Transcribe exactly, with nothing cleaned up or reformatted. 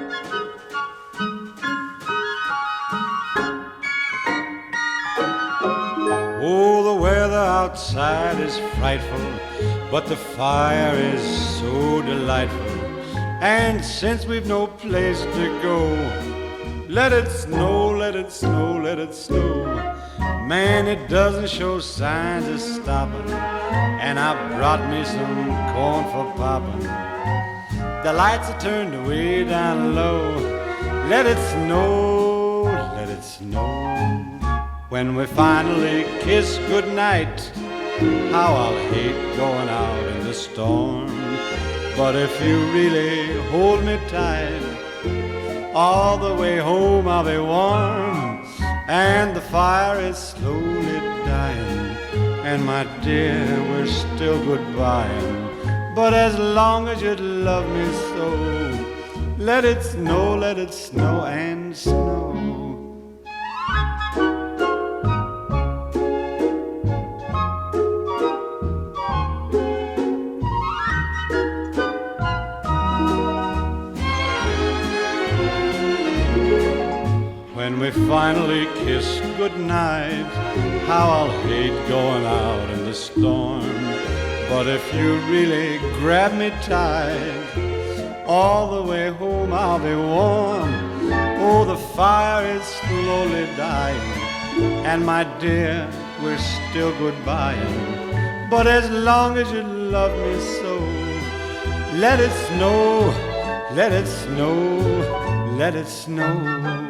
Oh, the weather outside is frightful, but the fire is so delightful. And since we've no place to go, let it snow, let it snow, let it snow. Man, it doesn't show signs of stopping, and I brought me some corn for popping. The lights are turned way down low. Let it snow, let it snow. When we finally kiss goodnight, how I'll hate going out in the storm. But if you really hold me tight, all the way home I'll be warm. And the fire is slowly dying, and my dear, we're still goodbying. But as long as you love me so, let it snow, let it snow and snow. When we finally kiss goodnight, how I'll hate going out in the storm. But if you really grab me tight, all the way home I'll be warm. Oh, the fire is slowly dying, and my dear, we're still goodbying. But as long as you love me so, let it snow, let it snow, let it snow.